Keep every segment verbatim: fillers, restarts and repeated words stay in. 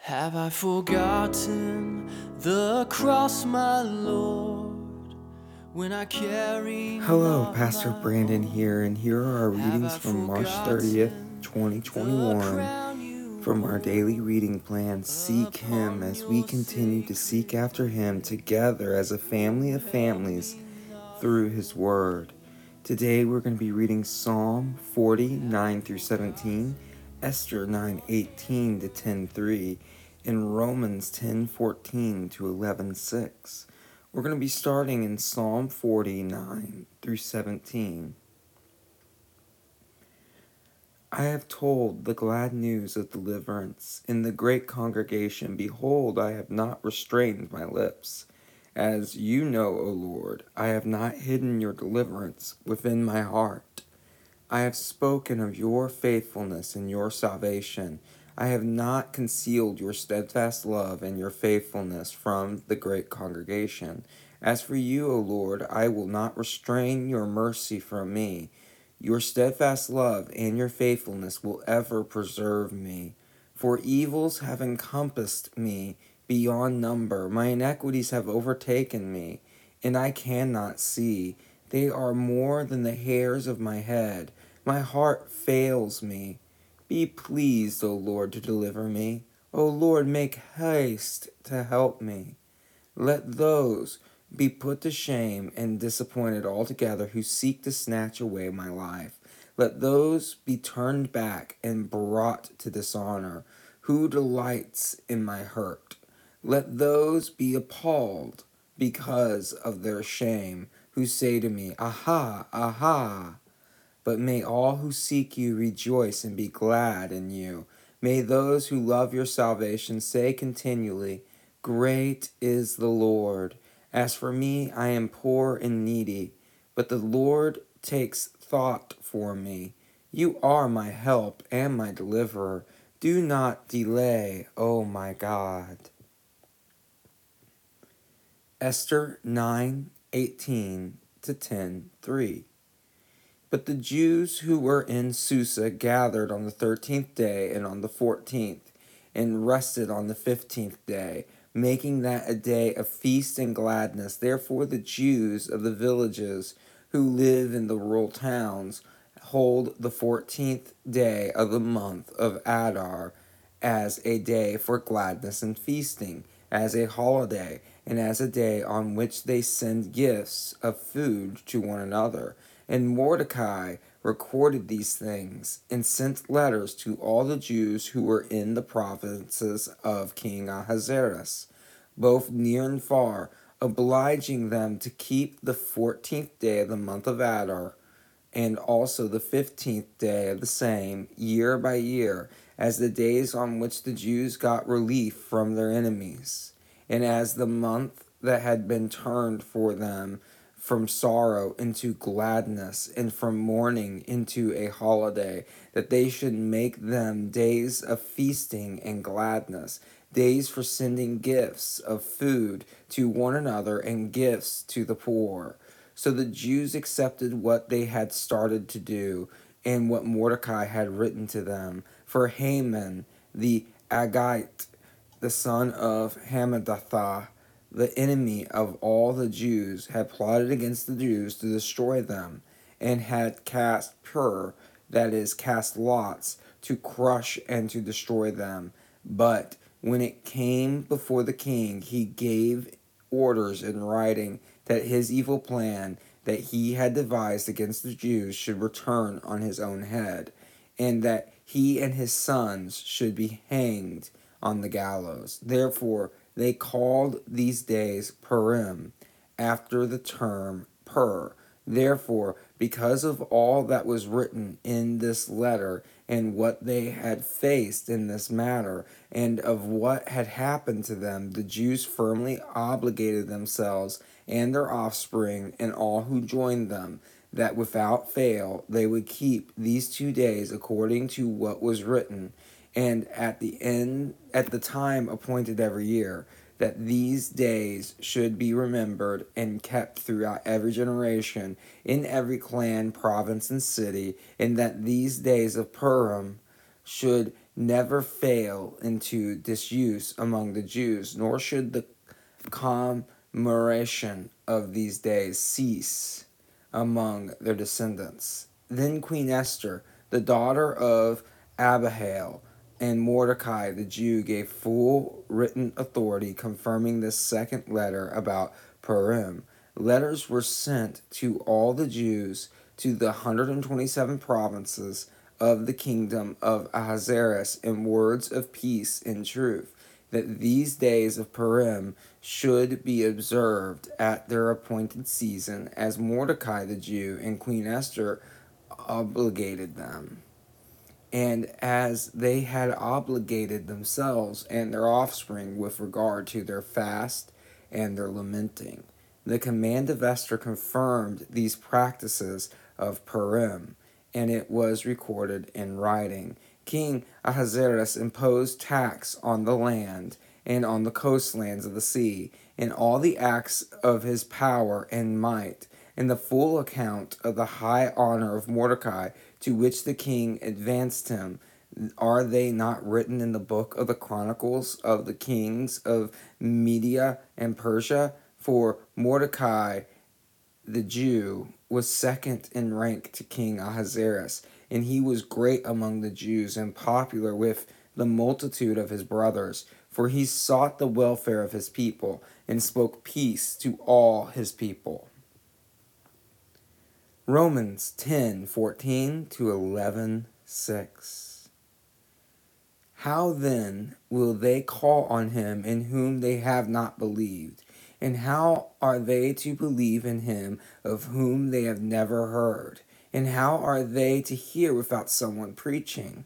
Have I forgotten the cross, my Lord, when I carry Hello, not Pastor my Brandon own? here, and here are our Have readings I from March thirtieth, forgotten twenty the twenty-one, crown you from our daily wore reading plan, Seek Him, upon as we your continue to seek sacred after Him head? together as a family of Help families me not through His Word. Today we're going to be reading Psalm forty, nine through seventeen, Esther nine, eighteen to ten, three, and Romans ten, fourteen to eleven, six. We're going to be starting in Psalm forty-nine through seventeen. I have told the glad news of deliverance in the great congregation. Behold, I have not restrained my lips. As you know, O Lord, I have not hidden your deliverance within my heart. I have spoken of your faithfulness and your salvation. I have not concealed your steadfast love and your faithfulness from the great congregation. As for you, O Lord, I will not restrain your mercy from me. Your steadfast love and your faithfulness will ever preserve me. For evils have encompassed me beyond number. My iniquities have overtaken me, and I cannot see. They are more than the hairs of my head. My heart fails me. Be pleased, O Lord, to deliver me. O Lord, make haste to help me. Let those be put to shame and disappointed altogether who seek to snatch away my life. Let those be turned back and brought to dishonor who delights in my hurt. Let those be appalled because of their shame who say to me, Aha, aha. But may all who seek you rejoice and be glad in you. May those who love your salvation say continually, Great is the Lord. As for me, I am poor and needy, but the Lord takes thought for me. You are my help and my deliverer. Do not delay, O my God. Esther nine, eighteen to ten, three. But the Jews who were in Susa gathered on the thirteenth day and on the fourteenth, and rested on the fifteenth day, making that a day of feast and gladness. Therefore the Jews of the villages who live in the rural towns hold the fourteenth day of the month of Adar as a day for gladness and feasting, as a holiday, and as a day on which they send gifts of food to one another. And Mordecai recorded these things and sent letters to all the Jews who were in the provinces of King Ahasuerus, both near and far, obliging them to keep the fourteenth day of the month of Adar, and also the fifteenth day of the same, year by year, as the days on which the Jews got relief from their enemies, and as the month that had been turned for them from sorrow into gladness, and from mourning into a holiday, that they should make them days of feasting and gladness, days for sending gifts of food to one another and gifts to the poor. So the Jews accepted what they had started to do and what Mordecai had written to them. For Haman the Agagite, the son of Hammedatha, the enemy of all the Jews, had plotted against the Jews to destroy them, and had cast pur, that is, cast lots, to crush and to destroy them. But when it came before the king, he gave orders in writing that his evil plan that he had devised against the Jews should return on his own head, and that he and his sons should be hanged on the gallows. Therefore, they called these days Purim, after the term Pur. Therefore, because of all that was written in this letter, and what they had faced in this matter, and of what had happened to them, the Jews firmly obligated themselves and their offspring and all who joined them, that without fail they would keep these two days according to what was written, and at the end, at the time appointed every year, that these days should be remembered and kept throughout every generation, in every clan, province, and city, and that these days of Purim should never fail into disuse among the Jews, nor should the commemoration of these days cease among their descendants. Then Queen Esther, the daughter of Abihail, and Mordecai the Jew gave full written authority confirming this second letter about Purim. Letters were sent to all the Jews to the one hundred twenty-seven provinces of the kingdom of Ahasuerus in words of peace and truth, that these days of Purim should be observed at their appointed season, as Mordecai the Jew and Queen Esther obligated them, and as they had obligated themselves and their offspring with regard to their fast and their lamenting. The command of Esther confirmed these practices of Purim, and it was recorded in writing. King Ahasuerus imposed tax on the land and on the coastlands of the sea, in all the acts of his power and might, and the full account of the high honor of Mordecai, to which the king advanced him. Are they not written in the book of the Chronicles of the kings of Media and Persia? For Mordecai the Jew was second in rank to King Ahasuerus, and he was great among the Jews and popular with the multitude of his brothers, for he sought the welfare of his people and spoke peace to all his people. Romans ten fourteen to eleven six. How then will they call on him in whom they have not believed? And how are they to believe in him of whom they have never heard? And how are they to hear without someone preaching?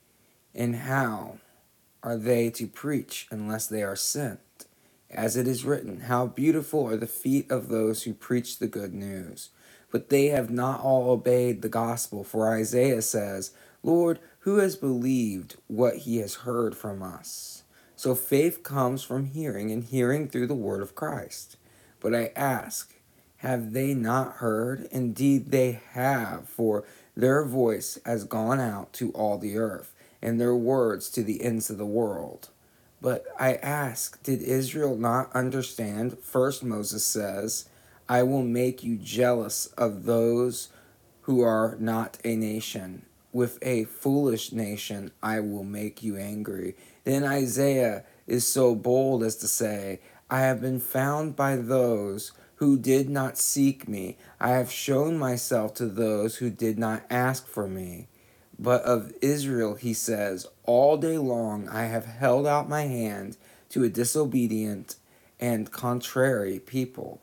And how are they to preach unless they are sent? As it is written, how beautiful are the feet of those who preach the good news. But they have not all obeyed the gospel, for Isaiah says, Lord, who has believed what he has heard from us? So faith comes from hearing, and hearing through the word of Christ. But I ask, have they not heard? Indeed they have, for their voice has gone out to all the earth, and their words to the ends of the world. But I ask, did Israel not understand? First Moses says, I will make you jealous of those who are not a nation. With a foolish nation I will make you angry. Then Isaiah is so bold as to say, I have been found by those who did not seek me. I have shown myself to those who did not ask for me. But of Israel he says, all day long I have held out my hand to a disobedient and contrary people.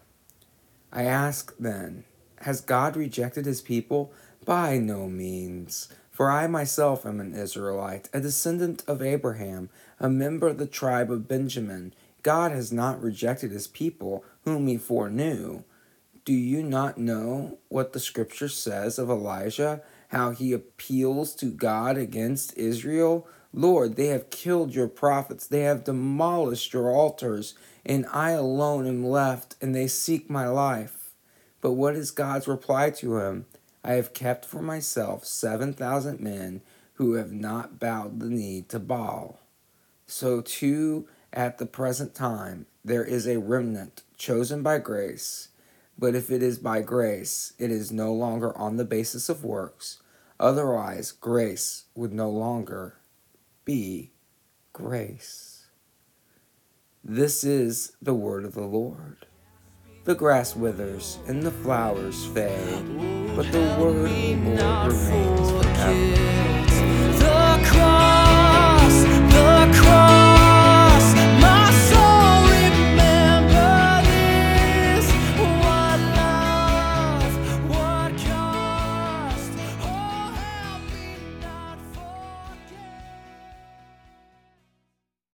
I ask then, has God rejected his people? By no means. For I myself am an Israelite, a descendant of Abraham, a member of the tribe of Benjamin. God has not rejected his people, whom he foreknew. Do you not know what the scripture says of Elijah, how he appeals to God against Israel? Lord, they have killed your prophets, they have demolished your altars, and I alone am left, and they seek my life. But what is God's reply to him? I have kept for myself seven thousand men who have not bowed the knee to Baal. So too, at the present time, there is a remnant chosen by grace. But if it is by grace, it is no longer on the basis of works. Otherwise, grace would no longer be grace. This is the word of the Lord. The grass withers and the flowers fade, but the word of the Lord remains forever. The cross